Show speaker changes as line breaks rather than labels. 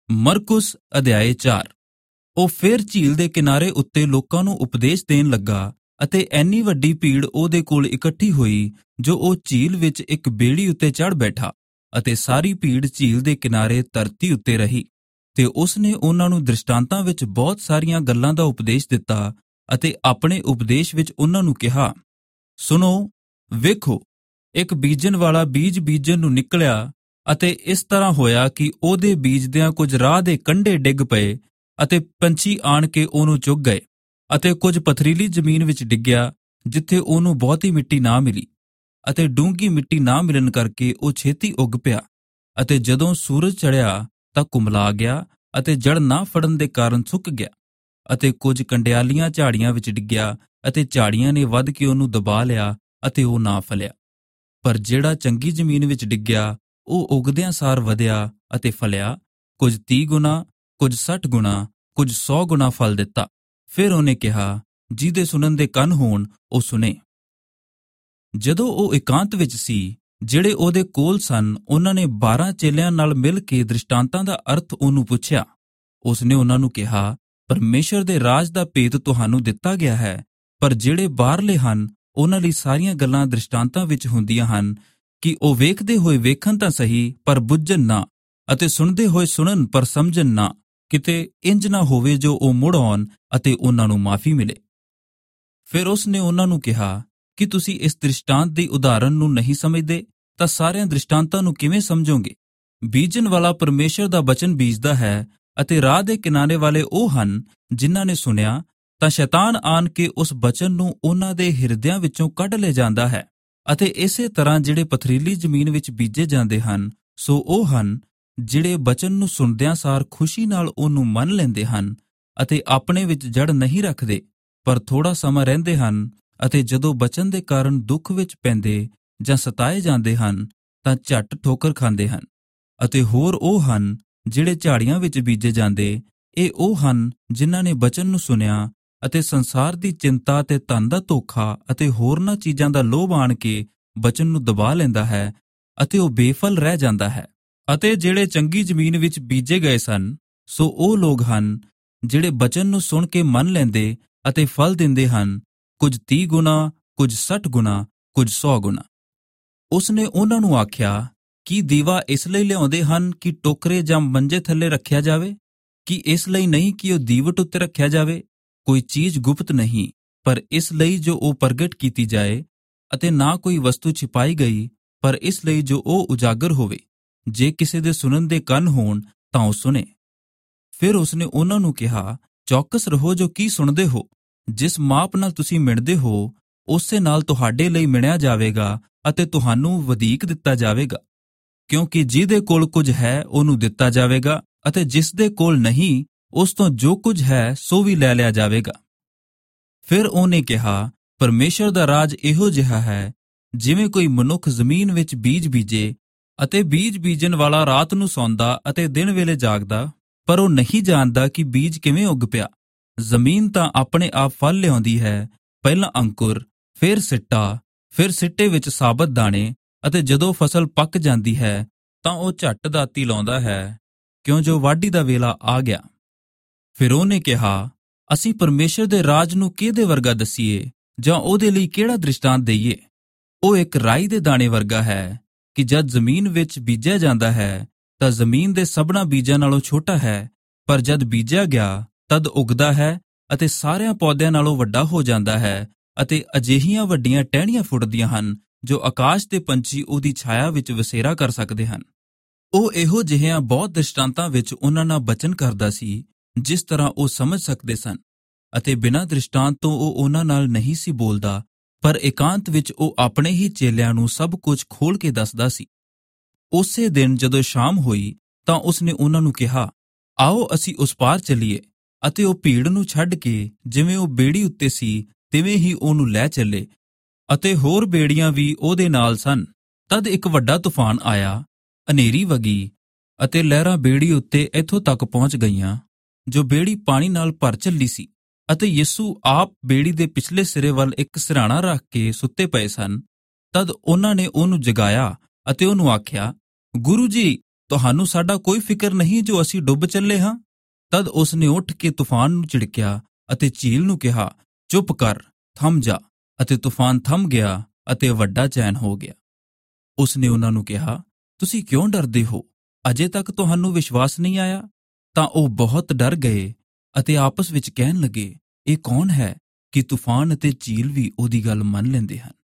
ਮਰਕੁਸ ਅਧਿਆਇ 4। ਉਹ ਫਿਰ ਝੀਲ ਦੇ ਕਿਨਾਰੇ ਉੱਤੇ ਲੋਕਾਂ ਨੂੰ ਉਪਦੇਸ਼ ਦੇਣ ਲੱਗਾ ਅਤੇ ਐਨੀ ਵੱਡੀ ਭੀੜ ਉਹਦੇ ਕੋਲ ਇਕੱਠੀ ਹੋਈ ਜੋ ਉਹ ਝੀਲ ਵਿੱਚ ਇੱਕ ਬੇੜੀ ਉੱਤੇ ਚੜ੍ਹ ਬੈਠਾ ਅਤੇ ਸਾਰੀ ਭੀੜ ਝੀਲ ਦੇ ਕਿਨਾਰੇ ਧਰਤੀ ਉੱਤੇ ਰਹੀ। ਤੇ ਉਸਨੇ ਉਹਨਾਂ ਨੂੰ ਦ੍ਰਿਸ਼ਟਾਂਤਾਂ ਵਿੱਚ ਬਹੁਤ ਸਾਰੀਆਂ ਗੱਲਾਂ ਦਾ ਉਪਦੇਸ਼ ਦਿੱਤਾ ਅਤੇ ਆਪਣੇ ਉਪਦੇਸ਼ ਵਿੱਚ ਉਹਨਾਂ ਨੂੰ ਕਿਹਾ, ਸੁਣੋ, ਵੇਖੋ, ਇੱਕ ਬੀਜਣ ਵਾਲਾ ਬੀਜ ਬੀਜਣ ਨੂੰ ਨਿਕਲਿਆ ਅਤੇ ਇਸ ਤਰ੍ਹਾਂ ਹੋਇਆ ਕਿ ਉਹਦੇ ਬੀਜਦਿਆਂ ਕੁਝ ਰਾਹ ਦੇ ਕੰਢੇ ਡਿੱਗ ਪਏ ਅਤੇ ਪੰਛੀ ਆਣ ਕੇ ਉਹਨੂੰ ਚੁੱਕ ਗਏ, ਅਤੇ ਕੁਝ ਪਥਰੀਲੀ ਜ਼ਮੀਨ ਵਿੱਚ ਡਿੱਗਿਆ ਜਿੱਥੇ ਉਹਨੂੰ ਬਹੁਤੀ ਮਿੱਟੀ ਨਾ ਮਿਲੀ, ਅਤੇ ਡੂੰਘੀ ਮਿੱਟੀ ਨਾ ਮਿਲਣ ਕਰਕੇ ਉਹ ਛੇਤੀ ਉੱਗ ਪਿਆ, ਅਤੇ ਜਦੋਂ ਸੂਰਜ ਚੜ੍ਹਿਆ ਤਾਂ ਕੁਮਲਾ ਗਿਆ ਅਤੇ ਜੜ ਨਾ ਫੜਨ ਦੇ ਕਾਰਨ ਸੁੱਕ ਗਿਆ। ਅਤੇ ਕੁਝ ਕੰਡਿਆਲੀਆਂ ਝਾੜੀਆਂ ਵਿੱਚ ਡਿੱਗਿਆ ਅਤੇ ਝਾੜੀਆਂ ਨੇ ਵੱਧ ਕੇ ਉਹਨੂੰ ਦਬਾ ਲਿਆ ਅਤੇ ਉਹ ਨਾ ਫਲਿਆ। ਪਰ ਜਿਹੜਾ ਚੰਗੀ ਜ਼ਮੀਨ ਵਿੱਚ ਡਿੱਗਿਆ ਉਹ ਉਗਦਿਆਂ ਸਾਰ ਵਧਿਆ ਅਤੇ ਫਲਿਆ, ਕੁਝ 30 ਗੁਣਾ, ਕੁਝ 60 ਗੁਣਾ, ਕੁਝ 100 ਗੁਣਾ ਫਲ ਦਿੱਤਾ। ਫਿਰ ਉਹਨੇ ਕਿਹਾ, ਜਿਹਦੇ ਸੁਣਨ ਦੇ ਕੰਨ ਹੋਣ ਉਹ ਸੁਣੇ। ਜਦੋਂ ਉਹ ਇਕਾਂਤ ਵਿੱਚ ਸੀ, ਜਿਹੜੇ ਉਹਦੇ ਕੋਲ ਸਨ, ਉਹਨਾਂ ਨੇ 12 ਚੇਲਿਆਂ ਨਾਲ ਮਿਲ ਕੇ ਦ੍ਰਿਸ਼ਟਾਂਤਾਂ ਦਾ ਅਰਥ ਉਹਨੂੰ ਪੁੱਛਿਆ। ਉਸਨੇ ਉਹਨਾਂ ਨੂੰ ਕਿਹਾ, ਪਰਮੇਸ਼ਰ ਦੇ ਰਾਜ ਦਾ ਭੇਦ ਤੁਹਾਨੂੰ ਦਿੱਤਾ ਗਿਆ ਹੈ, ਪਰ ਜਿਹੜੇ ਬਾਹਰਲੇ ਹਨ ਉਹਨਾਂ ਲਈ ਸਾਰੀਆਂ ਗੱਲਾਂ ਦ੍ਰਿਸ਼ਟਾਂਤਾਂ ਵਿੱਚ ਹੁੰਦੀਆਂ ਹਨ ਕਿ ਉਹ ਵੇਖਦੇ ਹੋਏ ਵੇਖਣ ਤਾਂ ਸਹੀ ਪਰ ਬੁੱਝਣ ਨਾ, ਅਤੇ ਸੁਣਦੇ ਹੋਏ ਸੁਣਨ ਪਰ ਸਮਝਣ ਨਾ, ਕਿਤੇ ਇੰਜ ਨਾ ਹੋਵੇ ਜੋ ਉਹ ਮੁੜ ਆਉਣ ਅਤੇ ਉਹਨਾਂ ਨੂੰ ਮਾਫੀ ਮਿਲੇ। ਫਿਰ ਉਸਨੇ ਉਹਨਾਂ ਨੂੰ ਕਿਹਾ ਕਿ ਤੁਸੀਂ ਇਸ ਦ੍ਰਿਸ਼ਟਾਂਤ ਦੀ ਉਦਾਹਰਨ ਨੂੰ ਨਹੀਂ ਸਮਝਦੇ ਤਾਂ ਸਾਰਿਆਂ ਦ੍ਰਿਸ਼ਟਾਂਤਾਂ ਨੂੰ ਕਿਵੇਂ ਸਮਝੋਗੇ? ਬੀਜਣ ਵਾਲਾ ਪਰਮੇਸ਼ਰ ਦਾ ਬਚਨ ਬੀਜਦਾ ਹੈ, ਅਤੇ ਰਾਹ ਦੇ ਕਿਨਾਰੇ ਵਾਲੇ ਉਹ ਹਨ ਜਿਨ੍ਹਾਂ ਨੇ ਸੁਣਿਆ, ਤਾਂ ਸ਼ੈਤਾਨ ਆਣ ਕੇ ਉਸ ਬਚਨ ਨੂੰ ਉਹਨਾਂ ਦੇ ਹਿਰਦਿਆਂ ਵਿੱਚੋਂ ਕੱਢ ਲੈ ਜਾਂਦਾ ਹੈ। ਅਤੇ ਇਸੇ ਤਰ੍ਹਾਂ ਜਿਹੜੇ ਪਥਰੀਲੀ ਜ਼ਮੀਨ ਵਿੱਚ ਬੀਜੇ ਜਾਂਦੇ ਹਨ, ਸੋ ਉਹ ਹਨ ਜਿਹੜੇ ਬਚਨ ਨੂੰ ਸੁਣਦਿਆਂ ਸਾਰ ਖੁਸ਼ੀ ਨਾਲ ਉਹਨੂੰ ਮੰਨ ਲੈਂਦੇ ਹਨ ਅਤੇ ਆਪਣੇ ਵਿੱਚ ਜੜ ਨਹੀਂ ਰੱਖਦੇ, ਪਰ ਥੋੜ੍ਹਾ ਸਮਾਂ ਰਹਿੰਦੇ ਹਨ, ਅਤੇ ਜਦੋਂ ਬਚਨ ਦੇ ਕਾਰਨ ਦੁੱਖ ਵਿੱਚ ਪੈਂਦੇ ਜਾਂ ਸਤਾਏ ਜਾਂਦੇ ਹਨ ਤਾਂ ਝੱਟ ਠੋਕਰ ਖਾਂਦੇ ਹਨ। ਅਤੇ ਹੋਰ ਉਹ ਹਨ ਜਿਹੜੇ ਝਾੜੀਆਂ ਵਿੱਚ ਬੀਜੇ ਜਾਂਦੇ, ਇਹ ਉਹ ਹਨ ਜਿਨ੍ਹਾਂ ਨੇ ਬਚਨ ਨੂੰ ਸੁਣਿਆ ਅਤੇ ਸੰਸਾਰ ਦੀ ਚਿੰਤਾ ਤੇ ਧਨ ਦਾ ਧੋਖਾ ਅਤੇ ਹੋਰਨਾਂ ਚੀਜ਼ਾਂ ਦਾ ਲੋਭ ਆਣ ਕੇ ਬਚਨ ਨੂੰ ਦਬਾ ਲੈਂਦਾ ਹੈ ਅਤੇ ਉਹ ਬੇਫਲ ਰਹਿ ਜਾਂਦਾ ਹੈ। ਅਤੇ ਜਿਹੜੇ ਚੰਗੀ ਜ਼ਮੀਨ ਵਿੱਚ ਬੀਜੇ ਗਏ ਸਨ, ਸੋ ਉਹ ਲੋਕ ਹਨ ਜਿਹੜੇ ਬਚਨ ਨੂੰ ਸੁਣ ਕੇ ਮੰਨ ਲੈਂਦੇ ਅਤੇ ਫਲ ਦਿੰਦੇ ਹਨ, ਕੁਝ 30 ਗੁਣਾ, ਕੁਝ 60 ਗੁਣਾ, ਕੁਝ 100 ਗੁਣਾ। ਉਸਨੇ ਉਹਨਾਂ ਨੂੰ ਆਖਿਆ, ਕੀ ਦੀਵਾ ਇਸ ਲਈ ਲਿਆਉਂਦੇ ਹਨ ਕਿ ਟੋਕਰੇ ਜਾਂ ਮੰਜੇ ਥੱਲੇ ਰੱਖਿਆ ਜਾਵੇ? ਕਿ ਇਸ ਲਈ ਨਹੀਂ ਕਿ ਉਹ ਦੀਵਟ ਉੱਤੇ ਰੱਖਿਆ ਜਾਵੇ? ਕੋਈ ਚੀਜ਼ ਗੁਪਤ ਨਹੀਂ, ਪਰ ਇਸ ਲਈ ਜੋ ਉਹ ਪ੍ਰਗਟ ਕੀਤੀ ਜਾਏ, ਅਤੇ ਨਾ ਕੋਈ ਵਸਤੂ ਛਿਪਾਈ ਗਈ, ਪਰ ਇਸ ਲਈ ਜੋ ਉਹ ਉਜਾਗਰ ਹੋਵੇ। ਜੇ ਕਿਸੇ ਦੇ ਸੁਣਨ ਦੇ ਕੰਨ ਹੋਣ ਤਾਂ ਉਹ ਸੁਣੇ। ਫਿਰ ਉਸਨੇ ਉਹਨਾਂ ਨੂੰ ਕਿਹਾ, ਚੌਕਸ ਰਹੋ ਜੋ ਕੀ ਸੁਣਦੇ ਹੋ। ਜਿਸ ਮਾਪ ਨਾਲ ਤੁਸੀਂ ਮਿਣਦੇ ਹੋ, ਉਸੇ ਨਾਲ ਤੁਹਾਡੇ ਲਈ ਮਿਣਿਆ ਜਾਵੇਗਾ ਅਤੇ ਤੁਹਾਨੂੰ ਵਧੀਕ ਦਿੱਤਾ ਜਾਵੇਗਾ। ਕਿਉਂਕਿ ਜਿਹਦੇ ਕੋਲ ਕੁਝ ਹੈ ਉਹਨੂੰ ਦਿੱਤਾ ਜਾਵੇਗਾ, ਅਤੇ ਜਿਸ ਦੇ ਕੋਲ ਨਹੀਂ, ਉਸ ਤੋਂ ਜੋ ਕੁਝ ਹੈ ਸੋ ਵੀ ਲੈ ਲਿਆ ਜਾਵੇਗਾ। ਫਿਰ ਉਹਨੇ ਕਿਹਾ, ਪਰਮੇਸ਼ਰ ਦਾ ਰਾਜ ਇਹੋ ਜਿਹਾ ਹੈ ਜਿਵੇਂ ਕੋਈ ਮਨੁੱਖ ਜ਼ਮੀਨ ਵਿੱਚ ਬੀਜ ਬੀਜੇ, ਅਤੇ ਬੀਜ ਬੀਜਣ ਵਾਲਾ ਰਾਤ ਨੂੰ ਸੌਂਦਾ ਅਤੇ ਦਿਨ ਵੇਲੇ ਜਾਗਦਾ, ਪਰ ਉਹ ਨਹੀਂ ਜਾਣਦਾ ਕਿ ਬੀਜ ਕਿਵੇਂ ਉੱਗ ਪਿਆ। ਜ਼ਮੀਨ ਤਾਂ ਆਪਣੇ ਆਪ ਫਲ ਲਿਆਉਂਦੀ ਹੈ, ਪਹਿਲਾਂ ਅੰਕੁਰ, ਫਿਰ ਸਿੱਟਾ, ਫਿਰ ਸਿੱਟੇ ਵਿੱਚ ਸਾਬਤ ਦਾਣੇ, ਅਤੇ ਜਦੋਂ ਫਸਲ ਪੱਕ ਜਾਂਦੀ ਹੈ ਤਾਂ ਉਹ ਝੱਟ ਦਾਤੀ ਲਾਉਂਦਾ ਹੈ, ਕਿਉਂ ਜੋ ਵਾਢੀ ਦਾ ਵੇਲਾ ਆ ਗਿਆ। ਫਿਰ ਉਹਨੇ ਕਿਹਾ, ਅਸੀਂ ਪਰਮੇਸ਼ਰ ਦੇ ਰਾਜ ਨੂੰ ਕਿਹਦੇ ਵਰਗਾ ਦਸੀਏ ਜਾਂ ਉਹਦੇ ਲਈ ਕਿਹੜਾ ਦ੍ਰਿਸ਼ਟਾਂਤ ਦੇਈਏ? ਉਹ ਇੱਕ ਰਾਈ ਦੇ ਦਾਣੇ ਵਰਗਾ ਹੈ ਕਿ ਜਦ ਜ਼ਮੀਨ ਵਿੱਚ ਬੀਜਿਆ ਜਾਂਦਾ ਹੈ ਤਾਂ ਜ਼ਮੀਨ ਦੇ ਸਭਨਾਂ ਬੀਜਾਂ ਨਾਲੋਂ ਛੋਟਾ ਹੈ, ਪਰ ਜਦ ਬੀਜਿਆ ਗਿਆ ਤਦ ਉੱਗਦਾ ਹੈ ਅਤੇ ਸਾਰਿਆਂ ਪੌਦਿਆਂ ਨਾਲੋਂ ਵੱਡਾ ਹੋ ਜਾਂਦਾ ਹੈ, ਅਤੇ ਅਜਿਹੀਆਂ ਵੱਡੀਆਂ ਟਹਿਣੀਆਂ ਫੁੱਟਦੀਆਂ ਹਨ ਜੋ ਆਕਾਸ਼ ਦੇ ਪੰਛੀ ਉਹਦੀ ਛਾਇਆ ਵਿੱਚ ਵਸੇਰਾ ਕਰ ਸਕਦੇ ਹਨ। ਉਹ ਇਹੋ ਜਿਹੀਆਂ ਬਹੁਤ ਦ੍ਰਿਸ਼ਟਾਂਤਾਂ ਵਿੱਚ ਉਹਨਾਂ ਨਾਲ ਬਚਨ ਕਰਦਾ ਸੀ ਜਿਸ ਤਰ੍ਹਾਂ ਉਹ ਸਮਝ ਸਕਦੇ ਸਨ, ਅਤੇ ਬਿਨਾਂ ਦ੍ਰਿਸ਼ਟਾਂਤ ਤੋਂ ਉਹ ਉਹਨਾਂ ਨਾਲ ਨਹੀਂ ਸੀ ਬੋਲਦਾ, ਪਰ ਇਕਾਂਤ ਵਿੱਚ ਉਹ ਆਪਣੇ ਹੀ ਚੇਲਿਆਂ ਨੂੰ ਸਭ ਕੁਝ ਖੋਲ੍ਹ ਕੇ ਦੱਸਦਾ ਸੀ। ਉਸੇ ਦਿਨ ਜਦੋਂ ਸ਼ਾਮ ਹੋਈ ਤਾਂ ਉਸਨੇ ਉਹਨਾਂ ਨੂੰ ਕਿਹਾ, ਆਓ ਅਸੀਂ ਉਸ ਪਾਰ ਚੱਲੀਏ। ਅਤੇ ਉਹ ਭੀੜ ਨੂੰ ਛੱਡ ਕੇ ਜਿਵੇਂ ਉਹ ਬੇੜੀ ਉੱਤੇ ਸੀ ਤਿਵੇਂ ਹੀ ਉਹਨੂੰ ਲੈ ਚੱਲੇ, ਅਤੇ ਹੋਰ ਬੇੜੀਆਂ ਵੀ ਉਹਦੇ ਨਾਲ ਸਨ। ਤਦ ਇੱਕ ਵੱਡਾ ਤੂਫਾਨ ਆਇਆ, ਹਨੇਰੀ ਵਗੀ, ਅਤੇ ਲਹਿਰਾਂ ਬੇੜੀ ਉੱਤੇ ਇੱਥੋਂ ਤੱਕ ਪਹੁੰਚ ਗਈਆਂ ਜੋ ਬੇੜੀ ਪਾਣੀ ਨਾਲ ਭਰ ਚੱਲੀ ਸੀ, ਅਤੇ ਯਿਸੂ ਆਪ ਬੇੜੀ ਦੇ ਪਿਛਲੇ ਸਿਰੇ ਵੱਲ ਇੱਕ ਸਿਰਹਾਣਾ ਰੱਖ ਕੇ ਸੁੱਤੇ ਪਏ ਸਨ। ਤਦ ਉਹਨਾਂ ਨੇ ਉਹਨੂੰ ਜਗਾਇਆ ਅਤੇ ਉਹਨੂੰ ਆਖਿਆ, ਗੁਰੂ ਜੀ, ਤੁਹਾਨੂੰ ਸਾਡਾ ਕੋਈ ਫਿਕਰ ਨਹੀਂ ਜੋ ਅਸੀਂ ਡੁੱਬ ਚੱਲੇ ਹਾਂ? ਤਦ ਉਸ ਨੇ ਉੱਠ ਕੇ ਤੂਫਾਨ ਨੂੰ ਝਿੜਕਿਆ ਅਤੇ ਝੀਲ ਨੂੰ ਕਿਹਾ, ਚੁੱਪ ਕਰ, ਥੰਮ ਜਾ। ਅਤੇ ਤੂਫਾਨ ਥੰਮ ਗਿਆ ਅਤੇ ਵੱਡਾ ਚੈਨ ਹੋ ਗਿਆ। ਉਸ ਨੇ ਉਹਨਾਂ ਨੂੰ ਕਿਹਾ, ਤੁਸੀਂ ਕਿਉਂ ਡਰਦੇ ਹੋ? ਅਜੇ ਤੱਕ ਤੁਹਾਨੂੰ ਵਿਸ਼ਵਾਸ ਨਹੀਂ ਆਇਆ? ਤਾਂ ਉਹ ਬਹੁਤ ਡਰ ਗਏ ਅਤੇ ਆਪਸ ਵਿੱਚ ਕਹਿਣ ਲੱਗੇ, ਇਹ ਕੌਣ ਹੈ ਕਿ ਤੂਫਾਨ ਅਤੇ ਝੀਲ ਵੀ ਉਹਦੀ ਗੱਲ ਮੰਨ ਲੈਂਦੇ ਹਨ।